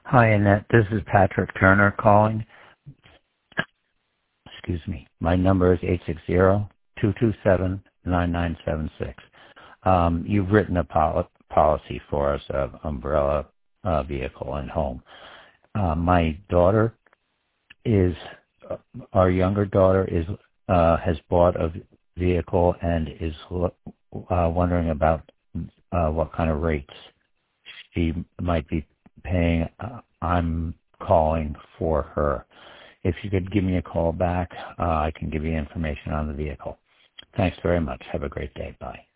Hi, Annette. This is Patrick Turner calling. Excuse me. My number is 860-227-9976. You've written a policy for us of umbrella vehicle and home. My daughter is, our younger daughter is has bought a vehicle and is wondering about what kind of rates she might be paying. I'm calling for her. If you could give me a call back, I can give you information on the vehicle. Thanks very much. Have a great day. Bye.